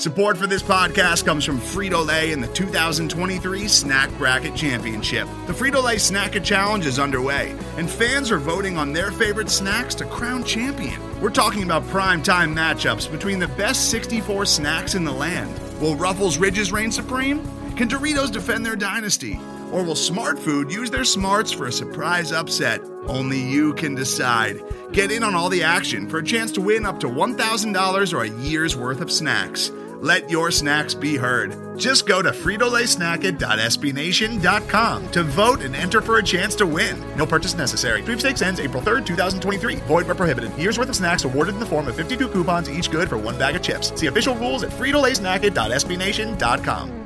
Support for this podcast comes from Frito-Lay and the 2023 Snack Bracket Championship. The Frito-Lay Snack Challenge is underway, and fans are voting on their favorite snacks to crown champion. We're talking about prime-time matchups between the best 64 snacks in the land. Will Ruffles Ridges reign supreme? Can Doritos defend their dynasty? Or will Smart Food use their smarts for a surprise upset? Only you can decide. Get in on all the action for a chance to win up to $1,000 or a year's worth of snacks. Let your snacks be heard. Just go to fritolaysnacket.sbnation.com to vote and enter for a chance to win. No purchase necessary. Sweepstakes ends April 3rd, 2023. Void where prohibited. Year's worth of snacks awarded in the form of 52 coupons, each good for one bag of chips. See official rules at fritolaysnacket.sbnation.com.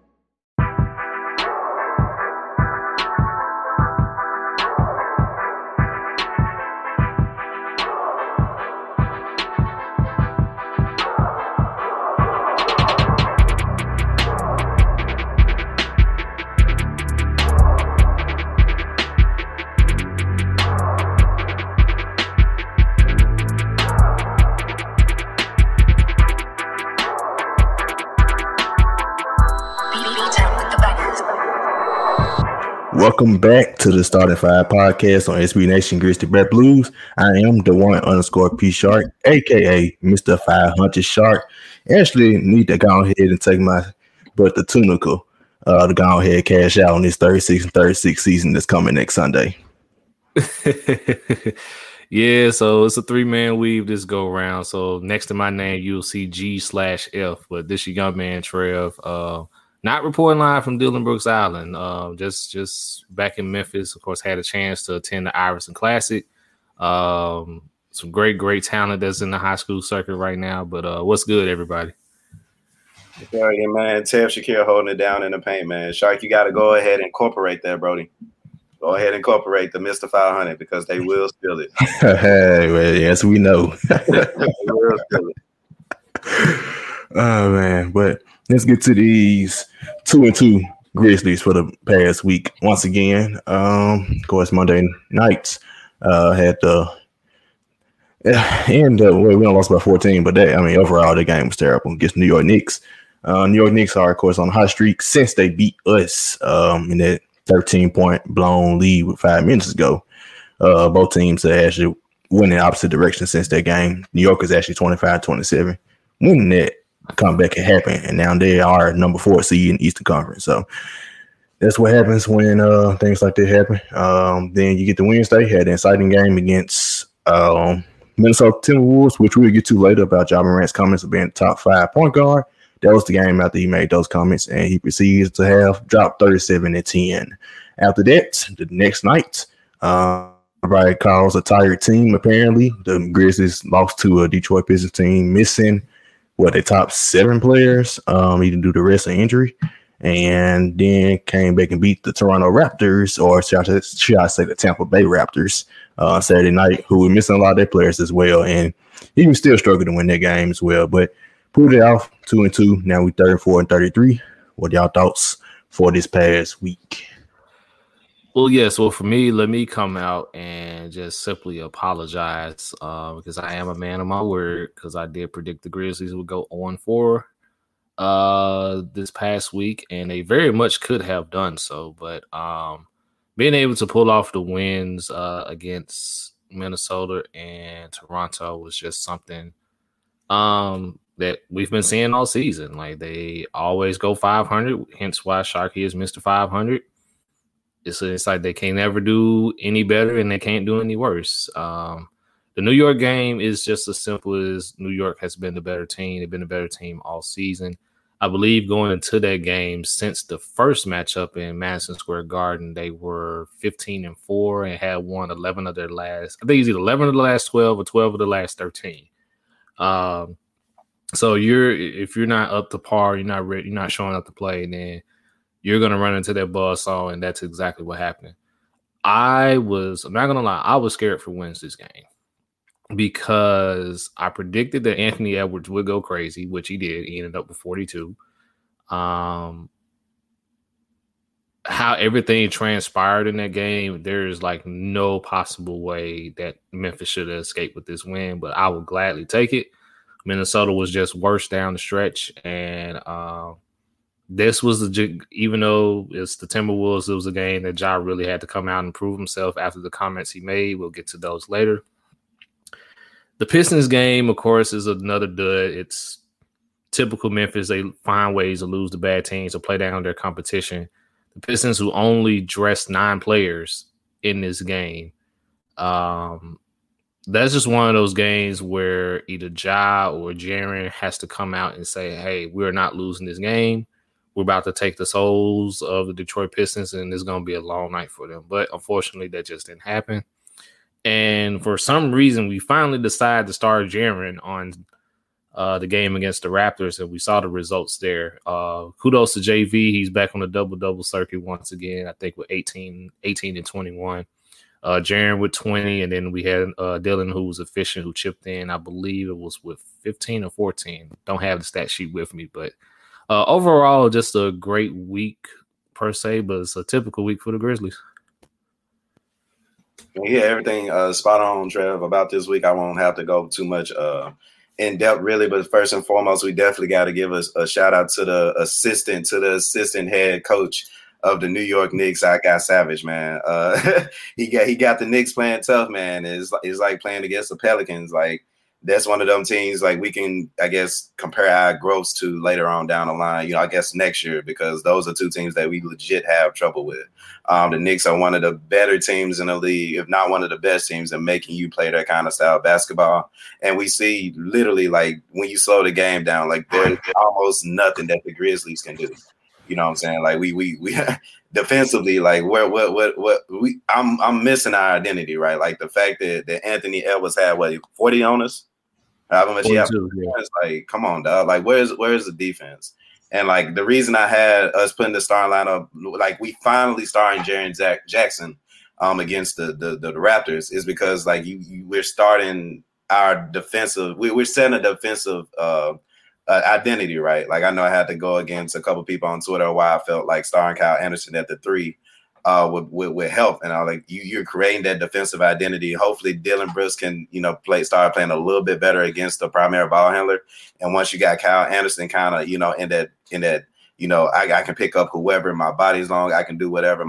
Welcome back to the Starting Five podcast on SB Nation Grizzly Bear Blues. I am the _P Shark, aka Mr. 500 Shark. Actually, need to go ahead and take my butt to Tunica to go ahead and cash out on this 36 season that's coming next Sunday. Yeah, so it's a 3-man weave this go around. So next to my name, you'll see G/F, but this your young man Trev. Not reporting live from Dillon Brooks Island. Just back in Memphis. Of course, had a chance to attend the Iverson Classic. Some great talent that's in the high school circuit right now. But what's good, everybody? Yeah, man. Tev Shakir holding it down in the paint, man. Shark, you got to go ahead and incorporate that, Brody. Go ahead and incorporate the Mr. 500 because they will steal it. Hey, well, yes, we know. They will steal it. Oh, man. But let's get to these 2-2 Grizzlies for the past week. Once again, of course, Monday nights had the we only lost by 14, but overall the game was terrible against New York Knicks. New York Knicks are, of course, on a hot streak since they beat us in that 13-point blown lead with 5 minutes ago. Both teams are actually went in the opposite direction since that game. New York is actually 25-27. Winning that comeback had happened, and now they are number 4 seed in the Eastern Conference. So that's what happens when things like that happen. Then you get to Wednesday, had an exciting game against Minnesota Timberwolves, which we'll get to later about Ja Morant's comments of being top 5 point guard. That was the game after he made those comments, and he proceeds to have dropped 37-10. After that, the next night, everybody calls a tired team, apparently. The Grizzlies lost to a Detroit Pistons team, missing their top 7 players, even due to rest or injury, and then came back and beat the Toronto Raptors, or should I say the Tampa Bay Raptors, Saturday night, who were missing a lot of their players as well, and he was still struggling to win that game as well, but pulled it off 2-2. Now we 34-33. What are y'all thoughts for this past week? Well, yes. Well, for me, let me come out and just simply apologize because I am a man of my word, because I did predict the Grizzlies would go 0-4 this past week, and they very much could have done so. But being able to pull off the wins against Minnesota and Toronto was just something that we've been seeing all season. Like, they always go 500, hence why Sharky is Mr. 500. It's like they can't ever do any better and they can't do any worse. The New York game is just as simple as New York has been the better team. They've been a better team all season. I believe going into that game, since the first matchup in Madison Square Garden, they were 15-4 and had won 11 of their last. I think it's either 11 of the last 12 or 12 of the last 13. So if you're not up to par, you're not ready, you're not showing up to play, then you're going to run into that buzzsaw, and that's exactly what happened. I'm not going to lie, I was scared for Wednesday's game because I predicted that Anthony Edwards would go crazy, which he did. He ended up with 42. How everything transpired in that game, there's like no possible way that Memphis should have escaped with this win, but I would gladly take it. Minnesota was just worse down the stretch, and this was even though it's the Timberwolves, it was a game that Ja really had to come out and prove himself after the comments he made. We'll get to those later. The Pistons game, of course, is another dud. It's typical Memphis. They find ways to lose the bad teams or play down their competition. The Pistons, who only dressed 9 players in this game, that's just one of those games where either Ja or Jaren has to come out and say, hey, we're not losing this game. We're about to take the souls of the Detroit Pistons, and it's going to be a long night for them. But unfortunately, that just didn't happen. And for some reason, we finally decided to start Jaren on the game against the Raptors, and we saw the results there. Kudos to JV. He's back on the double-double circuit once again, I think with 18 and 21. Jaren with 20, and then we had Dylan, who was efficient, who chipped in. I believe it was with 15 or 14. Don't have the stat sheet with me, but overall, just a great week per se, but it's a typical week for the Grizzlies. Yeah, everything spot on, Trev, about this week. I won't have to go too much in depth, really, but first and foremost, we definitely got to give us a shout out to the assistant head coach of the New York Knicks, Ike Savage, man. He got the Knicks playing tough, man. It's like playing against the Pelicans. Like, that's one of them teams like we can, I guess, compare our growths to later on down the line, I guess next year, because those are two teams that we legit have trouble with. The Knicks are one of the better teams in the league, if not one of the best teams in making you play that kind of style of basketball. And we see literally, like, when you slow the game down, like, there's almost nothing that the Grizzlies can do. You know what I'm saying? Like, we defensively, like, I'm missing our identity, right? Like, the fact that Anthony Edwards had 40 on us. However much he has, it's like, come on, dog. Like, where's the defense? And like, the reason I had us putting the starting lineup, like, we finally starting Jaren Jackson against the Raptors, is because like we're starting our defensive. We're setting a defensive identity, right? Like, I know I had to go against a couple people on Twitter why I felt like starring Kyle Anderson at the 3 would help, and I like you're creating that defensive identity. Hopefully Dylan Brooks can start playing a little bit better against the primary ball handler, and once you got Kyle Anderson kind of in that I can pick up whoever, my body's long, I can do whatever,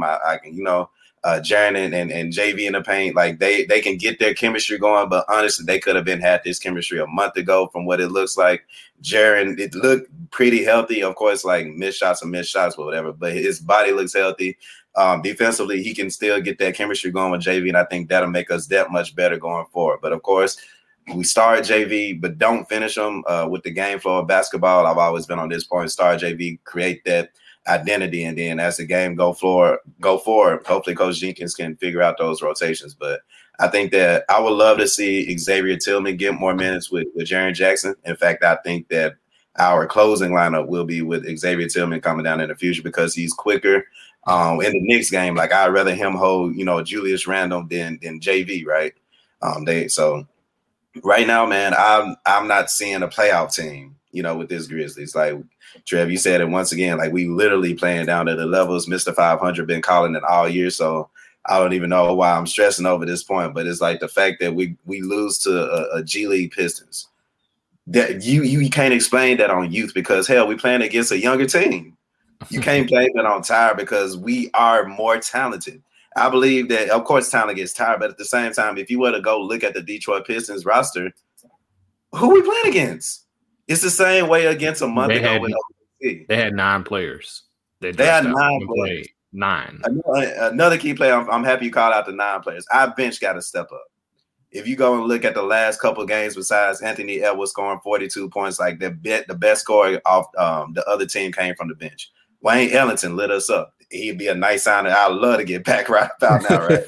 Jaren and JV in the paint, like they can get their chemistry going, but honestly they could have had this chemistry a month ago from what it looks like. Jaren, it looked pretty healthy, of course, like missed shots, but whatever, but his body looks healthy. Defensively, he can still get that chemistry going with JV, and I think that'll make us that much better going forward. But of course, we start JV, but don't finish them with the game flow of basketball. I've always been on this point: start JV, create that identity, and then as the game go forward, hopefully Coach Jenkins can figure out those rotations. But I think that I would love to see Xavier Tillman get more minutes with Jaren Jackson. In fact, I think that our closing lineup will be with Xavier Tillman coming down in the future because he's quicker. In the Knicks game, like, I'd rather him hold, Julius Randle than JV, right? So right now, man, I'm not seeing a playoff team, with this Grizzlies. Like, Trev, you said it once again, like, we literally playing down to the levels Mr. 500 been calling it all year. So I don't even know why I'm stressing over this point, but it's like the fact that we lose to a G League Pistons. That you can't explain that on youth because, hell, we playing against a younger team. You can't blame it on tired because we are more talented. I believe that, of course, talent gets tired, but at the same time, if you were to go look at the Detroit Pistons roster, who we playing against? It's the same way against a month ago. They had 9 players. They had 9 players. 9. Another key player, I'm happy you called out the 9 players. Our bench got to step up. If you go and look at the last couple of games, besides Anthony Edwards scoring 42 points, like the best scorer off the other team came from the bench. Wayne Ellington lit us up. He'd be a nice sign. I'd love to get back right about now, right?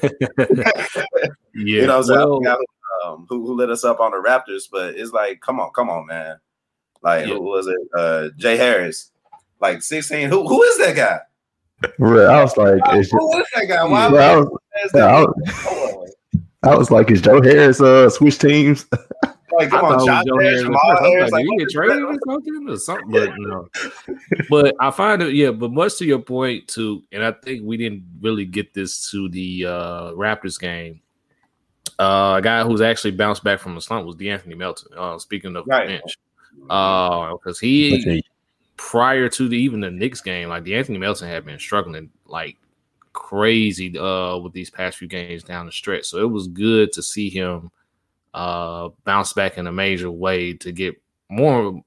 Yeah. Who lit us up on the Raptors? But it's like, come on, man. Like, Who was it? Jay Harris, like 16. Who is that guy? I was like, who is that guy? Why? I was like, is Joe Harris switch teams? Like, come on, Josh Harris, Jamal Harris. Like, you get traded or something? But no. But I find it, but much to your point, too, and I think we didn't really get this to the Raptors game. A guy who's actually bounced back from the slump was DeAnthony Melton. Speaking of the bench, because he prior to even the Knicks game, like DeAnthony Melton had been struggling like crazy with these past few games down the stretch. So it was good to see him bounce back in a major way and to get a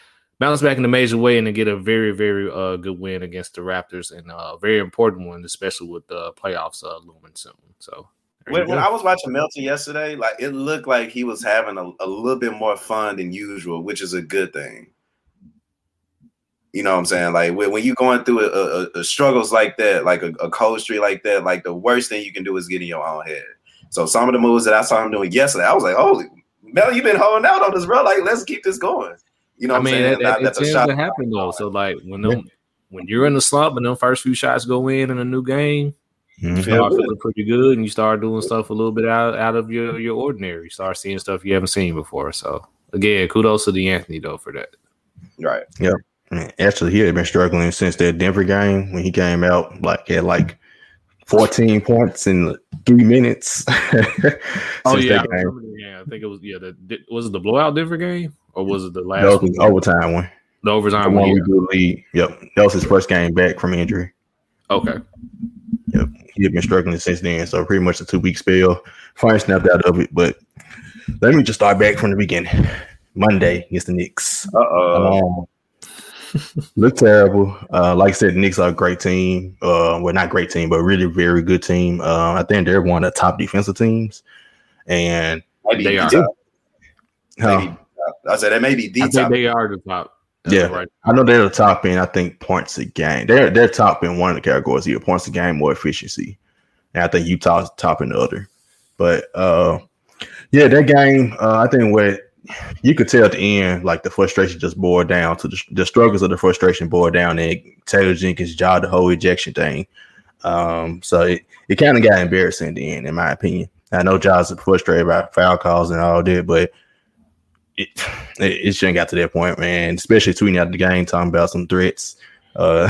very, very good win against the Raptors, and a very important one, especially with the playoffs looming soon. So when I was watching Melton yesterday, like it looked like he was having a little bit more fun than usual, which is a good thing. You know what I'm saying? Like when you're going through a struggles like that, like a cold streak like that, like the worst thing you can do is get in your own head. So some of the moves that I saw him doing yesterday, I was like, holy, Mel, you've been holding out on this, bro. Like, let's keep this going. You know what I'm saying? It tends to happen, though. So, like, when you're in the slump and them first few shots go in a new game, you start feeling pretty good, and you start doing stuff a little bit out of your ordinary. You start seeing stuff you haven't seen before. So, again, kudos to DeAnthony, though, for that. Right. Yeah. Actually, he had been struggling since that Denver game when he came out, like, had, like, 14 points in 3 minutes. I think it was was it the blowout Denver game or was it the last? That was the overtime one. The overtime one we do lead. Yep, that was his first game back from injury. Okay. Yep, he had been struggling since then, so pretty much a 2-week spell. Finally snapped out of it, but let me just start back from the beginning. Monday against the Knicks. Look terrible. Like I said, the Knicks are a great team. Well, not great team, but really very good team. I think they're one of the top defensive teams, and they are. I said they may be the top. I think they are the top. Yeah, right. I know they're the top in. I think points a game. They're top in one of the categories here: points a game, more efficiency. And I think Utah's top in the other. But yeah, that game. I think what you could tell at the end, like the frustration just boiled down to the struggles of the frustration boiled down and Taylor Jenkins' job, the whole ejection thing. So it kind of got embarrassing in the end, in my opinion. I know Ja's frustrated about foul calls and all that, but it shouldn't got to that point, man. Especially tweeting out the game, talking about some threats. We'll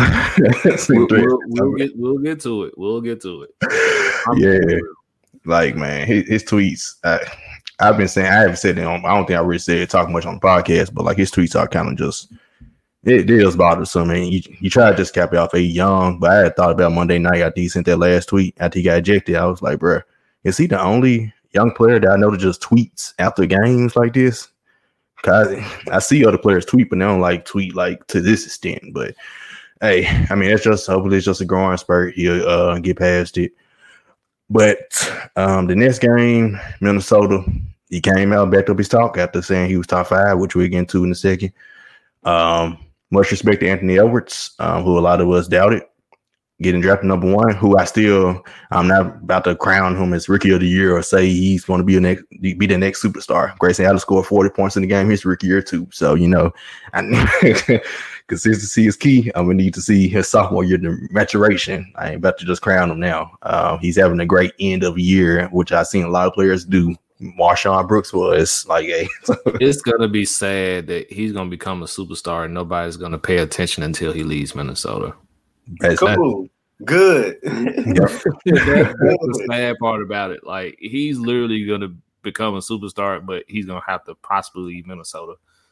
get to it. We'll get to it. Yeah, like man, his tweets. I've been saying, I haven't said it on, I don't think I really said talk much on the podcast, but like his tweets are kind of just, it is bothersome. And you try to just cap it off a young, but I had thought about Monday night after he sent that last tweet after he got ejected. I was like, bro, is he the only young player that I know that just tweets after games like this? Cause I see other players tweet, but they don't like tweet like to this extent. But hey, I mean, hopefully it's just a growing spurt. He'll get past it. But the next game, Minnesota, he came out, backed up his talk after saying he was top 5, which we'll get into in a second. Much respect to Anthony Edwards, who a lot of us doubted, getting drafted number 1, who I'm not about to crown him as rookie of the year or say he's going to be the next superstar. Grayson Allen scored 40 points in the game his rookie year too. So, consistency is key. I'm going to need to see his sophomore year maturation. I ain't about to just crown him now. He's having a great end of the year, which I've seen a lot of players do. Marshawn Brooks was like, hey. It's going to be sad that he's going to become a superstar and nobody's going to pay attention until he leaves Minnesota. Cool. Good. That's the sad part about it. Like, he's literally going to become a superstar, but he's going to have to possibly leave Minnesota.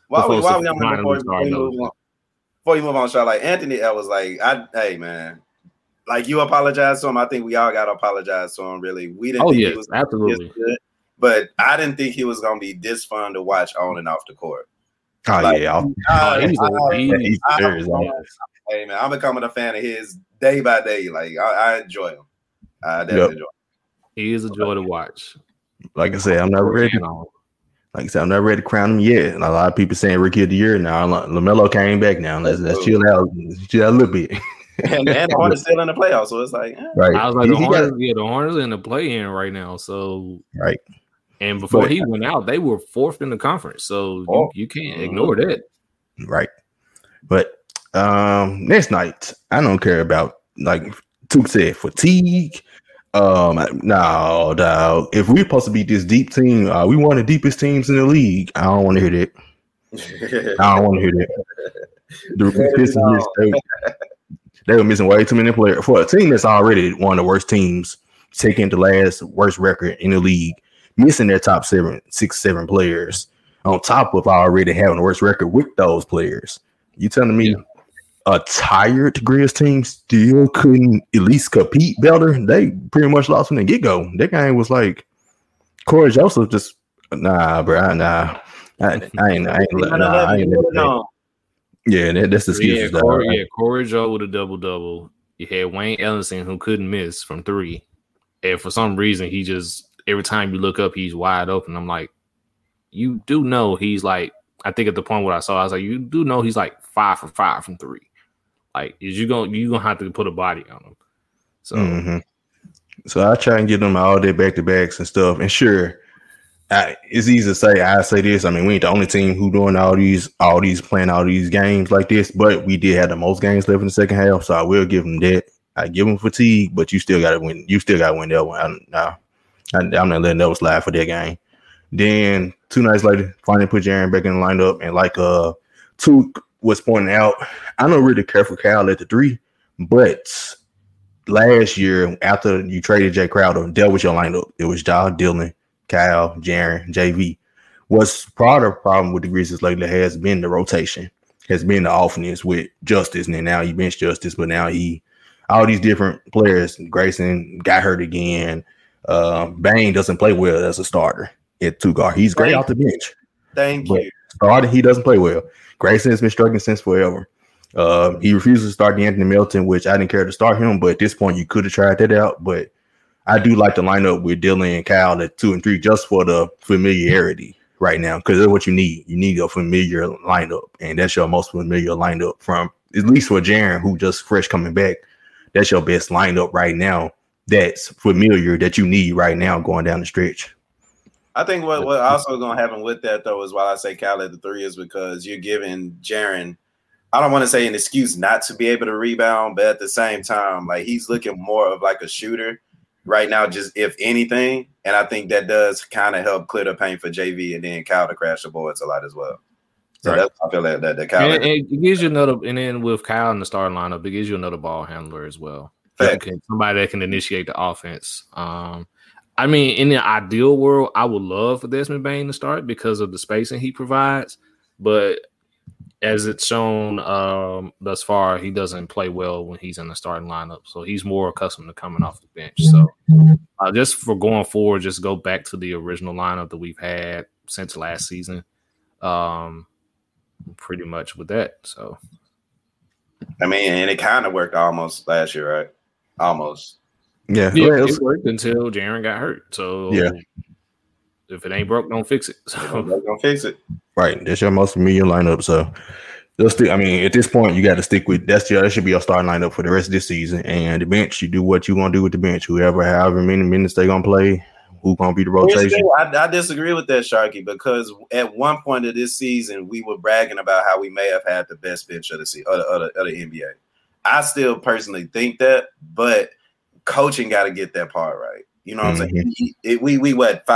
Before you move on, Sean, like Anthony Edwards, like, hey, man, like you apologize to him. I think we all got to apologize to him, really. We didn't think he was absolutely good, but I didn't think he was going to be this fun to watch on and off the court. Oh, like, yeah. Hey, man, I'm becoming a fan of his day by day. Like, I enjoy him. I definitely enjoy him. He is a joy to watch. Like I said, I'm not ready. Like I said, I'm not ready to crown him yet. And a lot of people saying rookie of the year now. LaMelo came back now. Let's chill out a little bit. and the Hornets still in the playoffs, so it's like, right. I was like, the Hornets in the play-in right now. So right. And before he went out, they were 4th in the conference. So you can't ignore that. Right. But next night, I don't care about, like Took said, fatigue. No, dog. If we're supposed to be this deep team, we one of the deepest teams in the league. I don't want to hear that. I don't want to hear that. They were missing way too many players for a team that's already one of the worst teams, taking the last worst record in the league. missing their top 6-7 players on top of already having the worst record with those players. You telling me a tired Grizz team still couldn't at least compete better? They pretty much lost from the get-go. That game was like Corey Joseph just bro. I ain't. Yeah, that's the excuses. Corey Joe with a double-double. You had Wayne Ellington who couldn't miss from 3. And for some reason, he just, every time you look up, he's wide open. I'm like, you do know he's like, I think at the point where I saw, I was like, you do know he's like 5 for 5 from 3. Like, you're gonna have to put a body on him. So, So I try and get them all their back-to-backs and stuff. And sure, it's easy to say. I say this. I mean, we ain't the only team who doing all these playing all these games like this. But we did have the most games left in the second half, so I will give them that. I give them fatigue, but you still got to win. You still got to win that one. I'm not letting that slide for that game. Then 2 nights later, finally put Jaren back in the lineup, and like Took was pointing out, I don't really care for Cal at the 3, but last year after you traded Jay Crowder, that was your lineup. It was Ja, Dillon, Kyle, Jaren, JV. What's part of the problem with the Grizzlies lately has been the rotation, has been the offense with Justice, and then now you bench Justice, but now all these different players. Grayson got hurt again. Bane doesn't play well as a starter at 2 guard. He's great off the bench. Thank you. Starting, he doesn't play well. Grayson has been struggling since forever. He refuses to start Anthony Melton, which I didn't care to start him, but at this point you could have tried that out. But I do like to line up with Dillon and Kyle at 2 and 3 just for the familiarity right now, because that's what you need. You need a familiar lineup, and that's your most familiar lineup from, at least for Jaren, who just fresh coming back. That's your best lineup right now. That's familiar that you need right now going down the stretch. I think what also going to happen with that, though, is why I say Cal at the 3 is because you're giving Jaren, I don't want to say an excuse not to be able to rebound, but at the same time, like, he's looking more of like a shooter right now, just if anything. And I think that does kind of help clear the paint for JV and then Cal to crash the boards a lot as well. So right. That's, I feel like that Kyle. And it gives you another, and then with Kyle in the starting lineup, it gives you another ball handler as well. Somebody that can initiate the offense. I mean, in the ideal world, I would love for Desmond Bane to start because of the spacing he provides. But as it's shown thus far, he doesn't play well when he's in the starting lineup. So he's more accustomed to coming off the bench. So just for going forward, just go back to the original lineup that we've had since last season. Pretty much with that. So, I mean, and it kind of worked almost last year, right? Almost. Yeah, it worked until Jaren got hurt. So yeah, if it ain't broke, don't fix it. So don't fix it. Right, that's your most familiar lineup. So I mean, at this point, you got to stick with that should be your starting lineup for the rest of this season. And the bench, you do what you want to do with the bench. However many minutes they gonna play, who gonna be the rotation. I disagree with that, Sharky, because at one point of this season, we were bragging about how we may have had the best bench of the NBA. I still personally think that, but coaching got to get that part right. You know what I'm saying? We about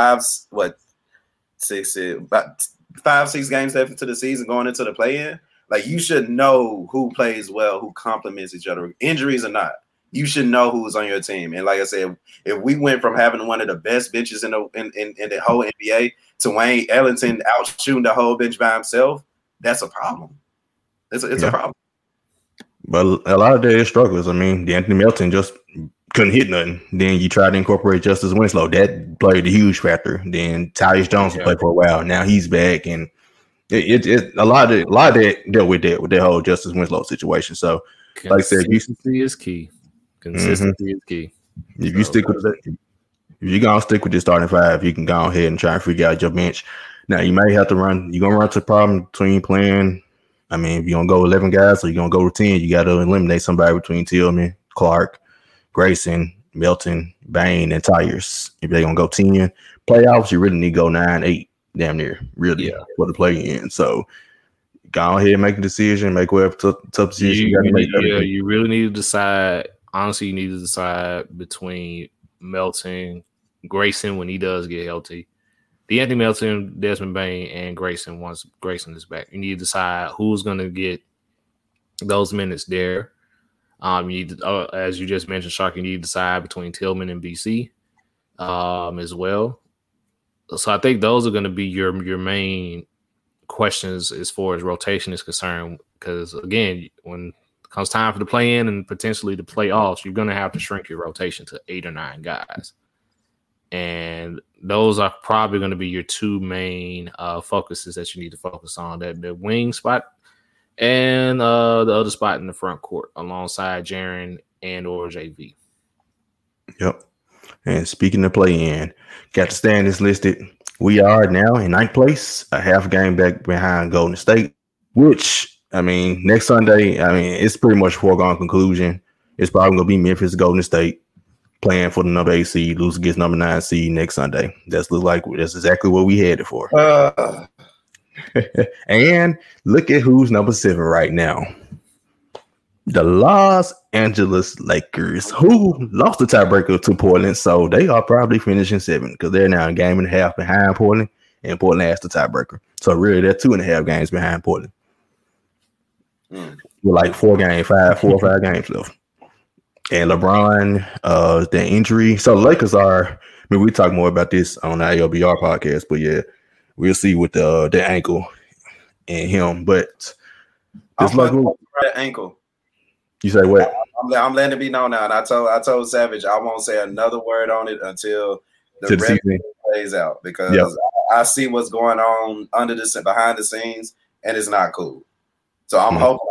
5-6 games left into the season going into the play-in. Like, you should know who plays well, who complements each other, injuries or not. You should know who's on your team. And like I said, if we went from having one of the best benches in the whole NBA to Wayne Ellington out shooting the whole bench by himself, that's a problem. It's a problem. But a lot of their struggles. I mean, Anthony Melton just couldn't hit nothing. Then you try to incorporate Justice Winslow. That played a huge factor. Then Tyus Jones played for a while. Now he's back, and it a lot of that dealt with that whole Justice Winslow situation. So, like I said, consistency is key. Consistency is key. If you stick with that, if you're gonna stick with your starting 5, you can go ahead and try and figure out your bench. Now you may have to run. You're gonna run to the problem between playing. I mean, if you're gonna go 11 guys or you're gonna go to 10, you got to eliminate somebody between Tillman, Clark, Grayson, Melton, Bane, and Tyus. If they're gonna go 10 playoffs, you really need to go 9, 8, damn near, really, for the play in. So go ahead and make a decision, make whatever tough decision you got to make. Yeah, you really need to decide. Honestly, you need to decide between Melton, Grayson when he does get healthy. The Anthony Melton, Desmond Bane, and Grayson once Grayson is back. You need to decide who's going to get those minutes there. You need to, as you just mentioned, Shark, you need to decide between Tillman and BC as well. So I think those are going to be your main questions as far as rotation is concerned. Because again, when it comes time for the play-in and potentially the playoffs, you're going to have to shrink your rotation to 8 or 9 guys. And those are probably going to be your two main focuses that you need to focus on: the wing spot and the other spot in the front court alongside Jaren and or JV. Yep. And speaking of play-in, got the standings listed. We are now in 9th place, a half game back behind Golden State, which, I mean, next Sunday, I mean, it's pretty much a foregone conclusion. It's probably going to be Memphis, Golden State, playing for the number 8 seed, lose against number 9 seed next Sunday. That's exactly what we headed for. And look at who's number 7 right now. The Los Angeles Lakers, who lost the tiebreaker to Portland, so they are probably finishing 7 because they're now a game and a half behind Portland, and Portland has the tiebreaker. So really, they're 2.5 games behind Portland. With like 4 or 5 games left. And LeBron, the injury. So the Lakers are. I mean, we talk more about this on the ILBR podcast, but yeah, we'll see with the ankle and him. But it's like right ankle. You say what? I'm letting it be known now, and I told Savage I won't say another word on it until the rest plays out because I see what's going on behind the scenes, and it's not cool. So I'm hoping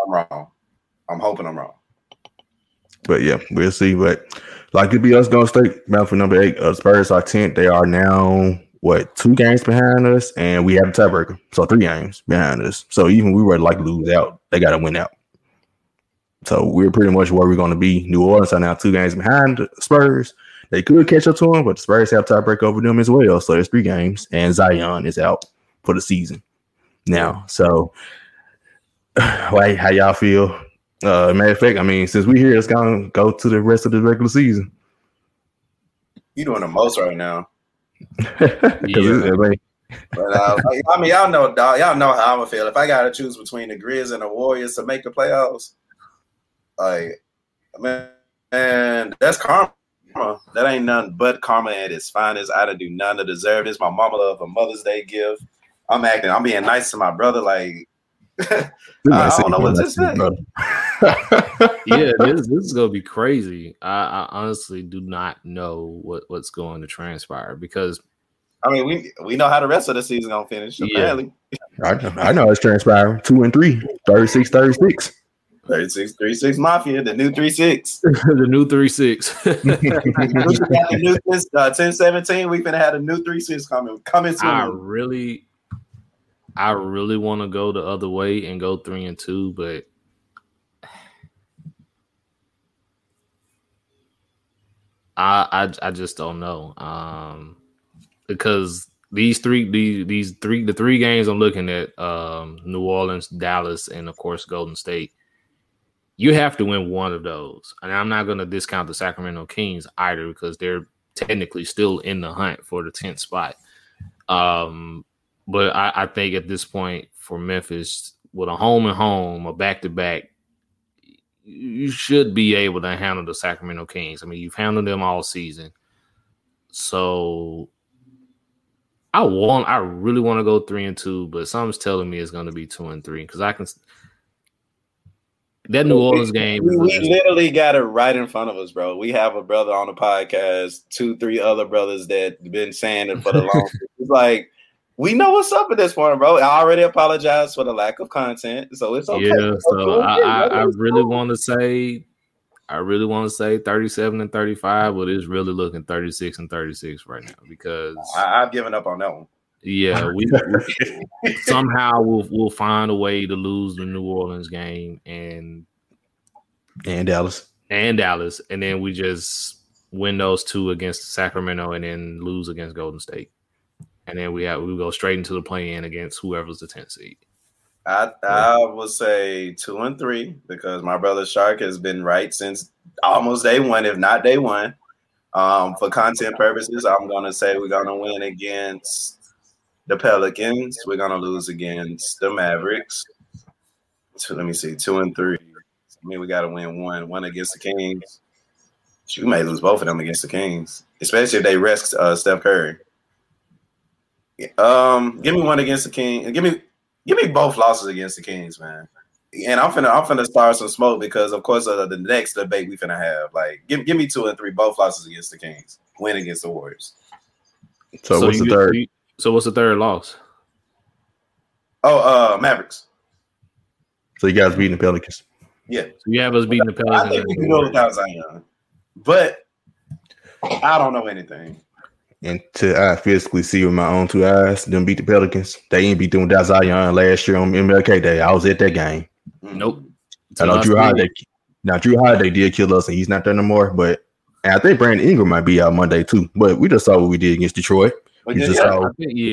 I'm wrong. But yeah, we'll see. But like it be us Golden State bound for number 8. Spurs are 10th. They are now 2 games behind us, and we have a tiebreaker, so 3 games behind us. So even we were like lose out, they got to win out. So we're pretty much where we're going to be. New Orleans are now 2 games behind the Spurs. They could catch up to them, but the Spurs have tiebreak over them as well. So there's 3 games, and Zion is out for the season now. So how y'all feel? Matter of fact, I mean, since we're here, let's go to the rest of the regular season. You're doing the most right now. Yeah. But I mean, y'all know, dog. Y'all know how I'm gonna feel. If I gotta choose between the Grizz and the Warriors to make the playoffs, like, man, that's karma. That ain't nothing but karma at its finest. I didn't do none to deserve this. My mama love a Mother's Day gift. I'm being nice to my brother. Like, I don't know what to say. Yeah, this is gonna be crazy. I honestly do not know what's going to transpire because. I mean, we know how the rest of the season gonna finish. Apparently, I know it's transpiring 2-3, 36-36. 36-36 Mafia, the new 3-6. The new 3-6. The new 10-17. We finna have a new 3-6 coming soon. I really want to go the other way and go 3-2, but I just don't know. Because the 3 games I'm looking at, New Orleans, Dallas, and of course Golden State, you have to win one of those. And I'm not going to discount the Sacramento Kings either because they're technically still in the hunt for the 10th spot. But I think at this point for Memphis, with a home and home, a back-to-back, you should be able to handle the Sacramento Kings. I mean, you've handled them all season. So I really want to go 3-2, but something's telling me it's going to be 2-3 because I can. That New Orleans game. We literally got it right in front of us, bro. We have a brother on the podcast, 2-3 other brothers that been saying it for the long. It's like we know what's up at this point, bro. I already apologize for the lack of content, so it's okay. Yeah, so I really want to say. I really want to say 37-35, but it's really looking 36-36 right now because I've given up on that one. Yeah, we somehow we'll find a way to lose the New Orleans game and Dallas, and then we just win those 2 against Sacramento and then lose against Golden State, and then we go straight into the play-in against whoever's the 10th seed. I would say 2-3 because my brother Shark has been right since almost day one, if not day one. For content purposes, I'm going to say we're going to win against the Pelicans. We're going to lose against the Mavericks. Let me see, 2-3. I mean, we got to win one against the Kings. We may lose both of them against the Kings, especially if they rest Steph Curry. Give me one against the Kings. Give me both losses against the Kings, man. And I'm finna start some smoke because, of course, the next debate we finna have. Like, give me 2 and 3, both losses against the Kings, win against the Warriors. So what's the third? So what's the third loss? Mavericks. So you guys beating the Pelicans? Yeah. So you have us beating the Pelicans. I think we can go without Zion, but I don't know anything. And I physically see with my own 2 eyes, them beat the Pelicans. They ain't beat them without Zion last year on MLK Day. I was at that game. Nope. I know Drew Holiday did kill us, and he's not there no more. But I think Brandon Ingram might be out Monday too. But we just saw what we did against Detroit. We just saw.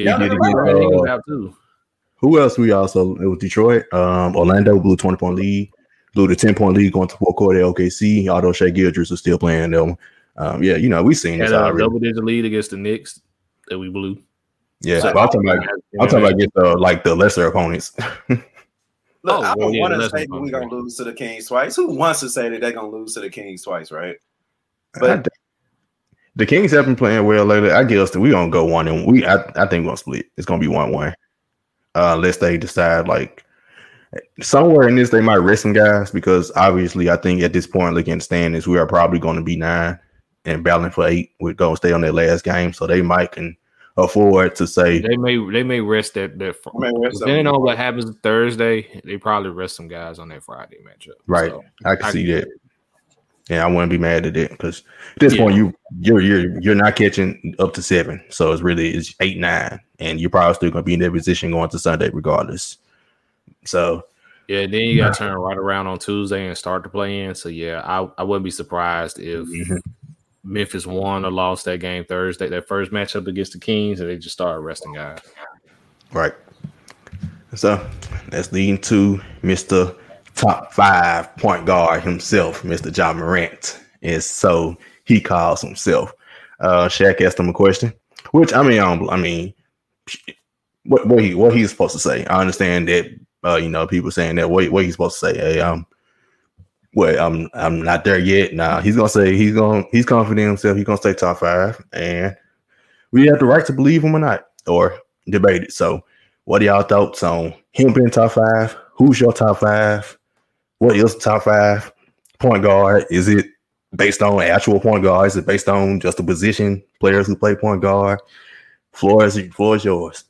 Who else? It was Detroit. Orlando blew a 20-point lead, blew the 10-point lead going to fourth quarter at OKC. Although Shai Gilgeous is still playing them. We've seen this already. Double-digit lead against the Knicks that we blew. Yeah, so I'm talking about against the lesser opponents. Look, I don't want to say that we're gonna lose to the Kings twice. Who wants to say that they're gonna lose to the Kings twice, right? But the Kings have been playing well lately. I guess we're gonna go 1 and I think we're gonna split. It's gonna be 1-1. Unless they decide like somewhere in this they might rest some guys, because obviously I think at this point looking at the standings, we are probably going to be 9 and battling for 8 with Golden State on their last game. So they might can afford to say they may rest that depending on what happens Thursday, they probably rest some guys on that Friday matchup. Right. So I can see that. Yeah, I wouldn't be mad at it because at this point you're not catching up to 7. So it's 8-9, and you're probably still gonna be in that position going to Sunday regardless. So then you gotta turn right around on Tuesday and start to play in. So I wouldn't be surprised if Memphis won or lost that game Thursday, that first matchup against the Kings, and they just started resting guys. Right. So that's leading to Mr. Top 5 point guard himself, Mr. Ja Morant. And so he calls himself. Shaq asked him a question, which what he's supposed to say. I understand that people saying that what he's supposed to say. Hey, I'm not there yet. Nah, he's gonna say he's confident in himself. He's gonna stay top 5, and we have the right to believe him or not, or debate it. So, what are y'all thoughts on him being top 5? Who's your top 5? What is the top 5 point guard? Is it based on actual point guard? Is it based on just the position players who play point guard? Floor is yours.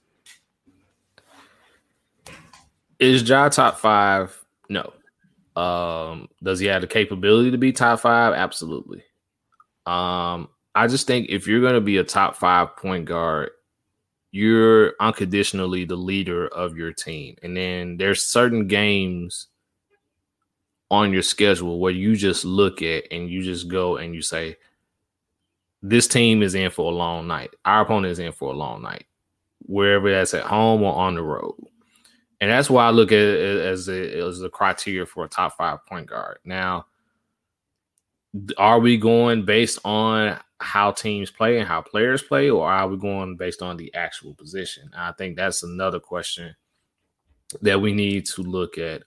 Is Ja top 5? No. Does he have the capability to be top 5? Absolutely. I just think if you're going to be a top 5 point guard, you're unconditionally the leader of your team. And then there's certain games on your schedule where you just look at and you just go and you say, this team is in for a long night. Our opponent is in for a long night, wherever that's at home or on the road. And that's why I look at it as a criteria for a top 5 point guard. Now, are we going based on how teams play and how players play, or are we going based on the actual position? I think that's another question that we need to look at,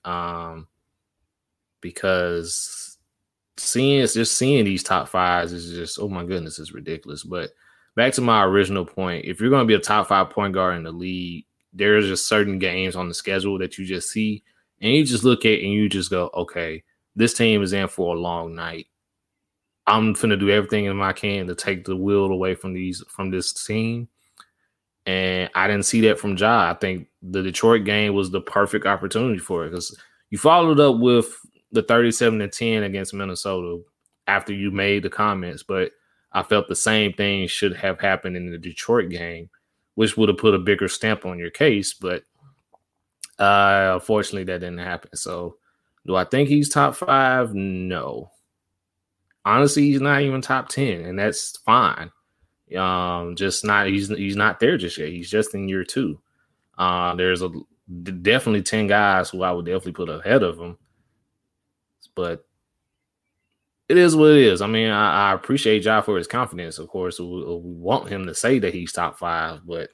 because seeing these top 5s is just, oh my goodness, it's ridiculous. But back to my original point, if you're going to be a top 5 point guard in the league, there's just certain games on the schedule that you just see and you just look at and you just go, okay, this team is in for a long night. I'm going to do everything in my can to take the will away from this team. And I didn't see that from Ja. I think the Detroit game was the perfect opportunity for it, because you followed up with the 37-10 against Minnesota after you made the comments, but I felt the same thing should have happened in the Detroit game, which would have put a bigger stamp on your case. But unfortunately, that didn't happen. So do I think he's top 5? No. Honestly, he's not even top 10, and that's fine. Just not he's not there just yet. He's just in year 2. There's definitely 10 guys who I would definitely put ahead of him. But it is what it is. I mean, I appreciate Ja for his confidence. Of course, we want him to say that he's top 5, but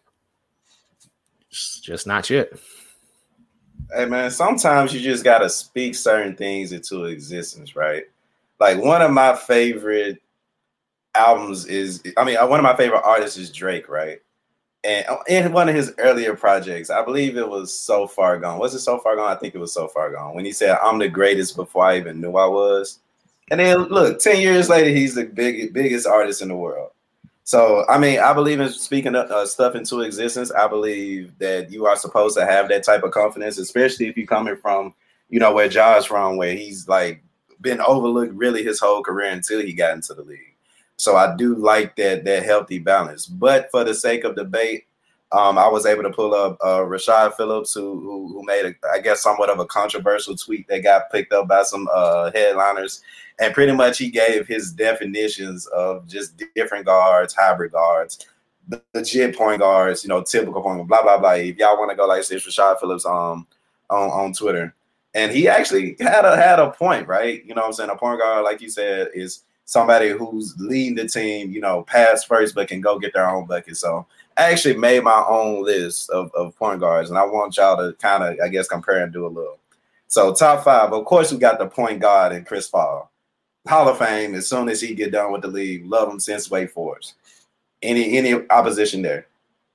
just not yet. Hey, man, sometimes you just got to speak certain things into existence, right? Like, one of my favorite albums one of my favorite artists is Drake, right? And in one of his earlier projects, I believe it was So Far Gone. Was it So Far Gone? I think it was So Far Gone. When he said, "I'm the greatest" before I even knew I was. And then look, 10 years later, he's the biggest artist in the world. So, I mean, I believe in speaking stuff into existence. I believe that you are supposed to have that type of confidence, especially if you're coming from, where Ja's from, where he's like been overlooked really his whole career until he got into the league. So I do like that healthy balance. But for the sake of debate, I was able to pull up Rashad Phillips, who made, I guess, somewhat of a controversial tweet that got picked up by some headliners. And pretty much he gave his definitions of just different guards, hybrid guards, legit point guards, typical point guard, blah, blah, blah. If y'all want to go like this, Rashad Phillips on Twitter. And he actually had a point, right? You know what I'm saying? A point guard, like you said, is somebody who's leading the team, pass first, but can go get their own bucket. So I actually made my own list of point guards, and I want y'all to kind of, I guess, compare and do a little. So top 5, of course, we got the point guard and Chris Paul. Hall of Fame as soon as he get done with the league. Love him since Wake Forest. Any opposition there?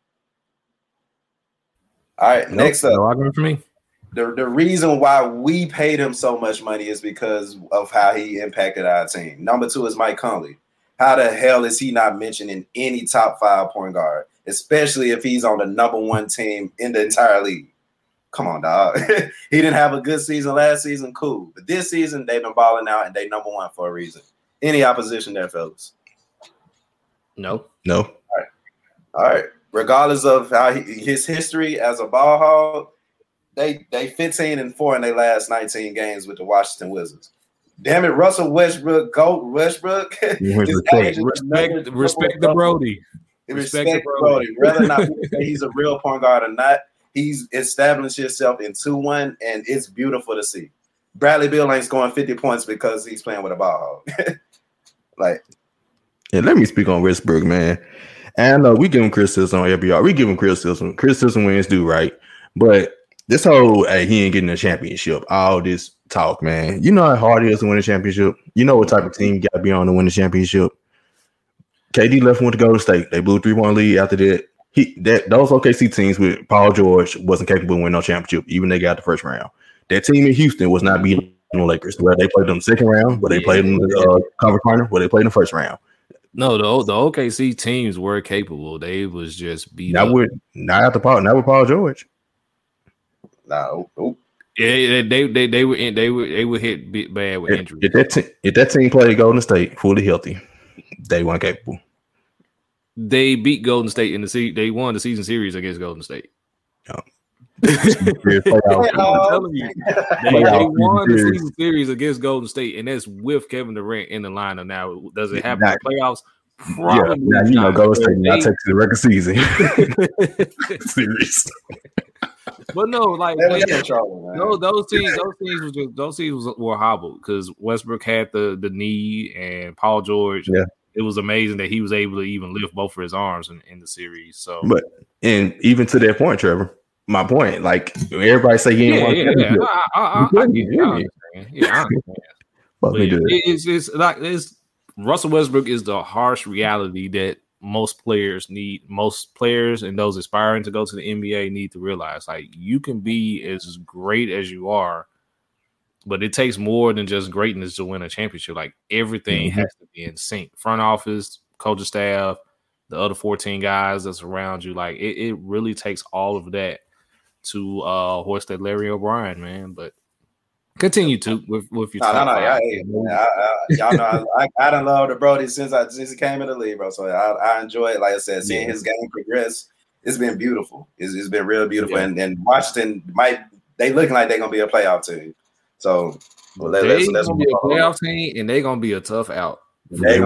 All right, next up. No argument for me. The reason why we paid him so much money is because of how he impacted our team. Number 2 is Mike Conley. How the hell is he not mentioned in any top 5 point guard, especially if he's on the number 1 team in the entire league? Come on, dog. He didn't have a good season last season, cool. But this season, they've been balling out, and they number 1 for a reason. Any opposition there, fellas? No. All right. Regardless of how his history as a ball hog, they 15-4 in their last 19 games with the Washington Wizards. Damn it, Russell Westbrook, GOAT Westbrook. Respect the Brody. Respect the Brody. Whether or not he's a real point guard or not, he's established himself in 2-1, and it's beautiful to see. Bradley Beal ain't scoring 50 points because he's playing with a ball hog. Yeah, let me speak on Westbrook, man. And we give him criticism on FBR. We give him criticism. Criticism wins due, right? But this whole, hey, he ain't getting a championship, all this talk, man. You know how hard it is to win a championship? You know what type of team you got to be on to win a championship? KD left, went to Golden State. They blew a 3-1 lead after that. Those OKC teams with Paul George wasn't capable of winning no championship, even they got the first round. That team in Houston was not beating the Lakers. Well, they played them the second round, but they played them the conference final, but they played in the first round. No, the OKC teams were capable. They was just beat not up. With Paul George. No. Yeah, they were hit bad with injuries. If that team played Golden State fully healthy, they weren't capable. They beat Golden State in the season. They won the season series against Golden State. They won the season series against Golden State, and that's with Kevin Durant in the lineup. Now, does it happen in the playoffs? Probably. Yeah, now Golden State not taking the record season series. But no, like those teams were hobbled because Westbrook had the knee, and Paul George. Yeah. It was amazing that he was able to even lift both of his arms in the series. So, and even to that point, Trevor, my point, like everybody say he ain't I understand. It's like Russell Westbrook is the harsh reality that most players and those aspiring to go to the NBA need to realize. Like, you can be as great as you are, but it takes more than just greatness to win a championship. Like, everything has to be in sync. Front office, coaching staff, the other 14 guys that's around you. Like, it really takes all of that to hoist that Larry O'Brien, man. But continue to with your y'all know I done love the Brody since he came in the league, bro. So I enjoy it. Like I said, seeing his game progress, it's been beautiful. It's been real beautiful. Yeah. And Washington they looking like they're gonna be a playoff team. So let's be a playoff team, and they're gonna be a tough out. They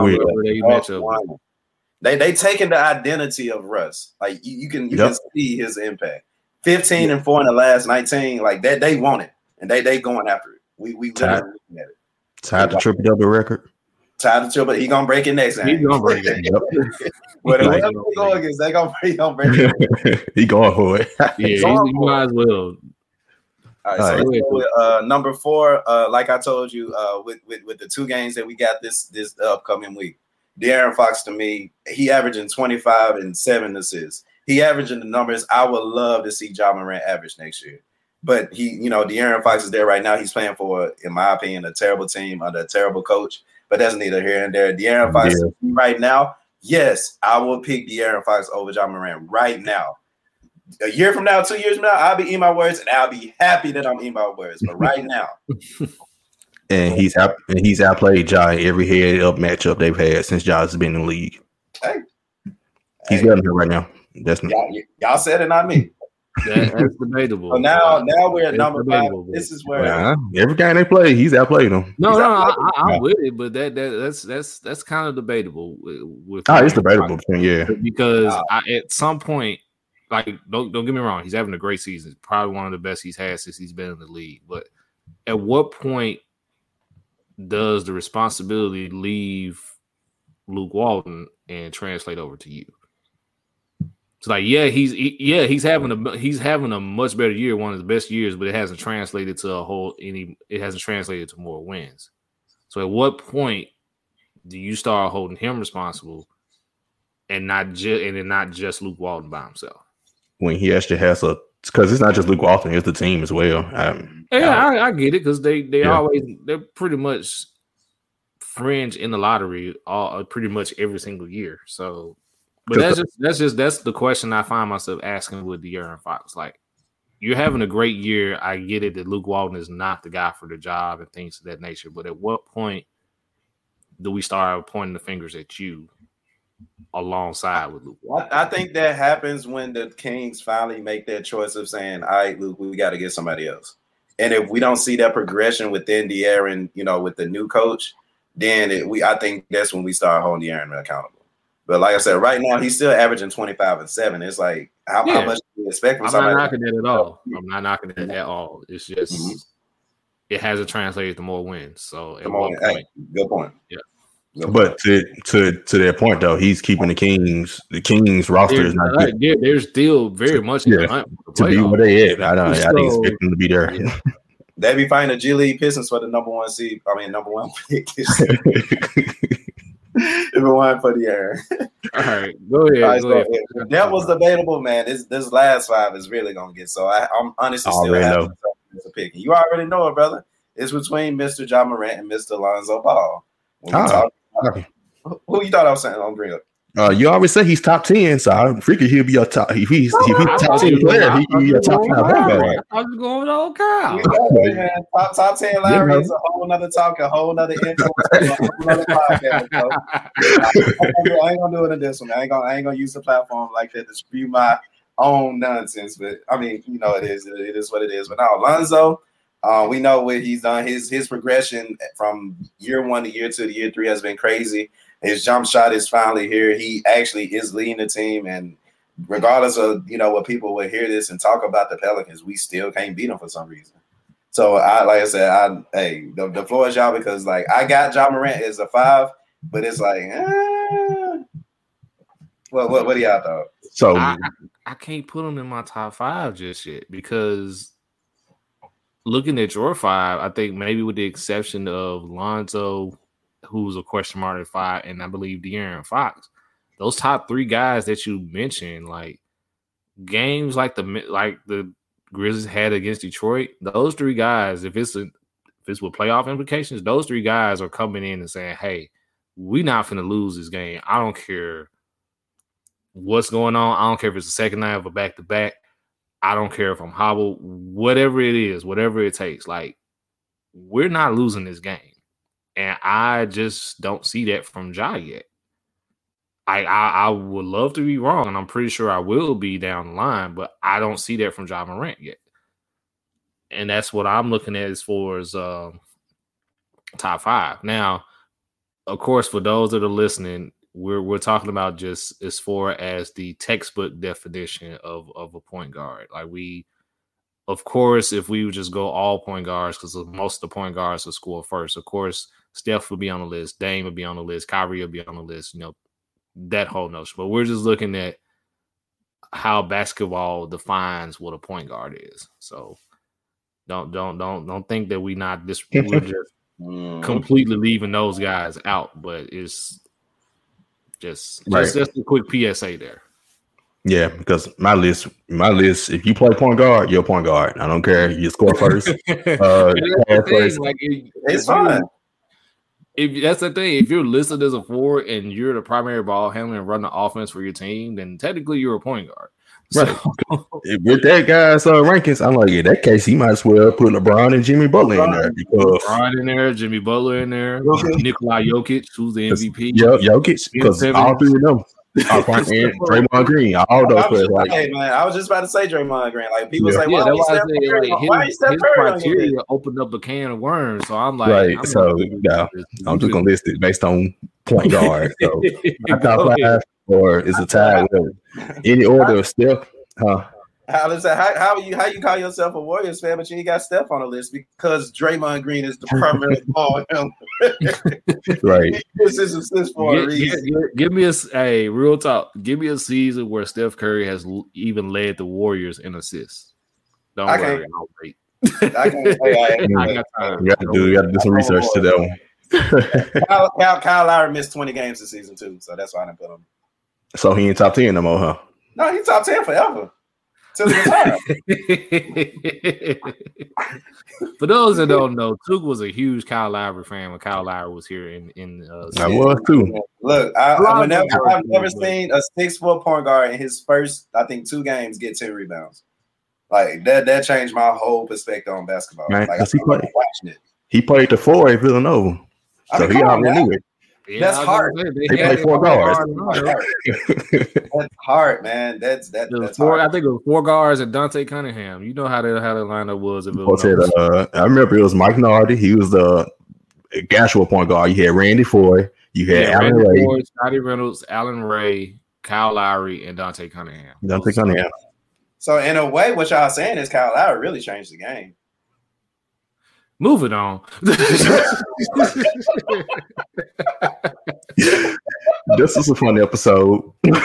taking the identity of Russ. Like you can see his impact. 15-4 in the last 19, like that they want it, and they going after it. We tied looking at it. Tied the triple double record. Tied the triple. He gonna break it next time. He's gonna break it. Whatever they go against, they gonna break it. He going for it. Yeah, he might as well. All right, so let's go with number 4. Like I told you, with the 2 games that we got this upcoming week, De'Aaron Fox, to me, he averaging 25 and 7 assists. he averaging the numbers I would love to see Ja Morant average next year. But De'Aaron Fox is there right now. He's playing for, in my opinion, a terrible team under a terrible coach. But that's neither here and there. De'Aaron Fox right now, yes, I will pick De'Aaron Fox over Ja Morant right now. A year from now, 2 years from now, I'll be eating my words, and I'll be happy that I'm eating my words. But right now. And he's outplayed Ja every head-up matchup they've had since Ja's been in the league. He's better than him right now. Y'all said it, not me. That's debatable. So now we're at number 5. This is where every game they play, he's outplayed them. I'm with it, but that's kind of debatable. It's debatable, yeah. Because at some point, like don't get me wrong, he's having a great season. Probably one of the best he's had since he's been in the league. But at what point does the responsibility leave Luke Walton and translate over to you? It's like, he's having a much better year, one of the best years, but it hasn't translated to it hasn't translated to more wins. So at what point do you start holding him responsible and not just Luke Walton by himself? When he actually has because it's not just Luke Walton, it's the team as well. I get it, because they're pretty much fringe in the lottery pretty much every single year. So, but that's the question I find myself asking with De'Aaron Fox. Like, you're having a great year. I get it that Luke Walton is not the guy for the job and things of that nature. But at what point do we start pointing the fingers at you alongside with Luke Walton? I think that happens when the Kings finally make their choice of saying, all right, Luke, we got to get somebody else. And if we don't see that progression within De'Aaron, with the new coach, then I think that's when we start holding De'Aaron accountable. But like I said, right now he's still averaging 25 and 7. It's like how much do you expect from somebody? I'm not knocking that at all. I'm not knocking it at all. It's just it hasn't translated to more wins. So at what point? Good point. Yeah. But to that point though, he's keeping the Kings roster is not good. They're still very much in the hunt to be where they at. I think expect them to be there. Yeah. They be fighting the G League Pistons for the number 1 seed. I mean, number 1 pick. If it wasn't for the air. All right, go ahead. That was debatable, man. This last 5 is really gonna get. So I'm honestly still having a pick. You already know it, brother. It's between Mr. Ja Morant and Mr. Lonzo Ball. Who you thought I was saying on Green? You always say he's top 10, so I figured he'll be your top. If he's top 10 player, he'll be your top 5. I was going with old Kyle. Top 10 Larry is a whole nother talk, a whole nother info, a whole nother podcast. I ain't gonna do it in this one. I ain't gonna use the platform like that to spew my own nonsense. But I mean, it is what it is. But now Lonzo, we know what he's done. His progression from year 1 to year 2 to year 3 has been crazy. His jump shot is finally here. He actually is leading the team, and regardless of what people will hear this and talk about the Pelicans, we still can't beat them for some reason. So the floor is y'all, because like I got Ja Morant as a 5, but it's like, what do y'all thought? So I can't put him in my top 5 just yet, because looking at your 5, I think maybe with the exception of Lonzo, who's a question mark at 5, and I believe De'Aaron Fox, those top 3 guys that you mentioned, like games like the Grizzlies had against Detroit, those 3 guys, if it's with playoff implications, those 3 guys are coming in and saying, hey, we're not finna lose this game. I don't care what's going on. I don't care if it's the second night of a back-to-back. I don't care if I'm hobbled, whatever it is, whatever it takes. Like, we're not losing this game. And I just don't see that from Ja yet. I would love to be wrong, and I'm pretty sure I will be down the line, but I don't see that from Ja Morant yet. And that's what I'm looking at as far as top 5. Now, of course, for those that are listening, we're talking about just as far as the textbook definition of a point guard. Like of course, if we would just go all point guards, because most of the point guards will score first. Of course, Steph will be on the list, Dame will be on the list, Kyrie will be on the list, that whole notion. But we're just looking at how basketball defines what a point guard is. So don't think that we're just completely leaving those guys out. But it's just a quick PSA there. Yeah, because my list. If you play point guard, you're a point guard. I don't care. You score first. First. Like, it's fine. If that's the thing, if you're listed as a forward and you're the primary ball handler and run the offense for your team, then technically you're a point guard. So, right. With that guy's rankings, I'm like, in that case, he might as well put LeBron and Jimmy Butler in there. Because LeBron in there, Jimmy Butler in there, Nikola Jokic, who's the MVP. Yeah, Jokic, because all three of them. And Draymond Green, all those players. Like, hey man, I was just about to say Draymond Green. Like people say, why his criteria opened up a can of worms. So I'm like, right. I'm just gonna list it based on point guard. So my top 5 or is a tie with any order of Steph. How you call yourself a Warriors fan, but you ain't got Steph on the list because Draymond Green is the primary ball handler. Right. This is assist for a reason. Give me real talk. Give me a season where Steph Curry has even led the Warriors in assists. Don't worry, I'll wait. I got time. You got to do some research to that one. Kyle Lowry missed 20 games this season too, so that's why I didn't put him. So he ain't top 10 no more, huh? No, he's top 10 forever. For those that don't know, Took was a huge Kyle Lowry fan when Kyle Lowry was here in I was too. Look, I've never seen a 6-foot point guard in his first, I think, 2 games get 10 rebounds. Like that changed my whole perspective on basketball. Man, like watching it. He played the 4 at Villanova. So he already knew it. Yeah, that's hard. They play 4 guards. That's hard, man. That's hard. I think it was 4 guards and Dante Cunningham. You know how the lineup was. I remember it was Mike Nardi. He was the actual point guard. You had Randy Foy. You had Allen Ray, Scotty Reynolds, Allen Ray, Kyle Lowry, and Dante Cunningham. So in a way, what y'all saying is Kyle Lowry really changed the game. Moving on. This is a fun episode. Y'all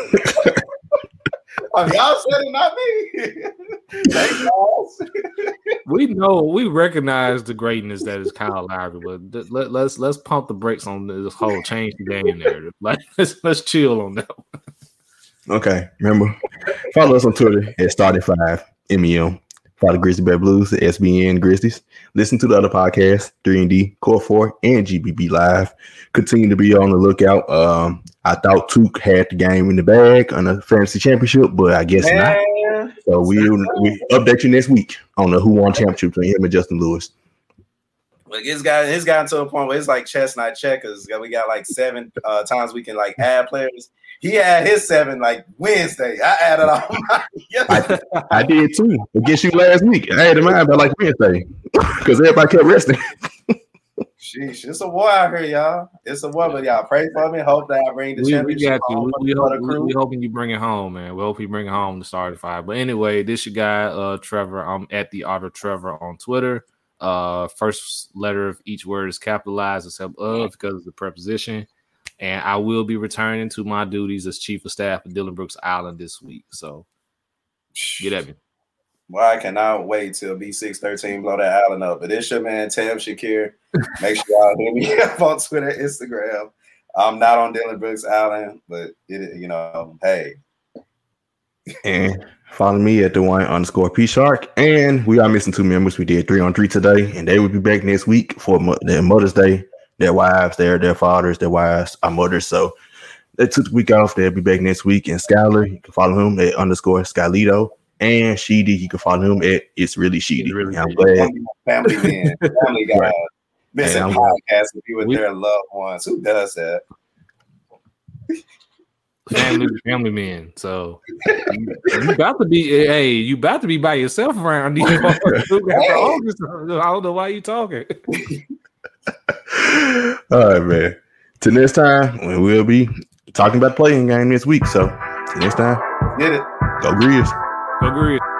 said it, not me. Thanks, we recognize the greatness that is Kyle Lowry, but let's pump the brakes on this whole change the game narrative. Like let's chill on that one. Okay, remember, follow us on Twitter at Started5 MEM. Follow Grizzly Bear Blues, the SBN Grizzlies. Listen to the other podcasts, 3&D, Core 4, and GBB Live. Continue to be on the lookout. I thought Took had the game in the bag on the fantasy championship, but I guess not. So we update you next week on the who won championship between him and Justin Lewis. Like it's gotten to a point where it's like chestnut checkers. We got like 7 times we can like add players. He had his 7 like Wednesday. I added all mine. I did too. Against you last week. I added mine by like Wednesday because everybody kept resting. Sheesh, it's a war out here, y'all. It's a war, but y'all pray for me. Hope that I bring the championship home. We hoping you bring it home, man. We hope you bring it home to Started 5. But anyway, this your guy, Trevor. I'm at the Otter Trevor on Twitter. First letter of each word is capitalized except of because of the preposition. And I will be returning to my duties as chief of staff at Dillon Brooks Island this week. So get at me. Well, I cannot wait till B613 blow that island up. But it's your man, Tam Shakir. Make sure y'all hit me up on Twitter, Instagram. I'm not on Dillon Brooks Island, but hey. And follow me at @the1_P Shark. And we are missing 2 members. We did 3-on-3 today, and they will be back next week for their Mother's Day. Their wives, their fathers, their wives, our mothers. So they took the week off. They'll be back next week. And Skyler, you can follow him at _Skylito. And Sheedy, you can follow him at It's Really Sheedy. Really I'm glad. Family man, family guy. Right. Missing podcasts to be with their loved ones. Who does that? Family men. So you about to be by yourself around these folks. I don't know why you talking. All right, man. Till next time, we will be talking about the playing game this week. So till next time, get it. Go Grizz. Go Grizz.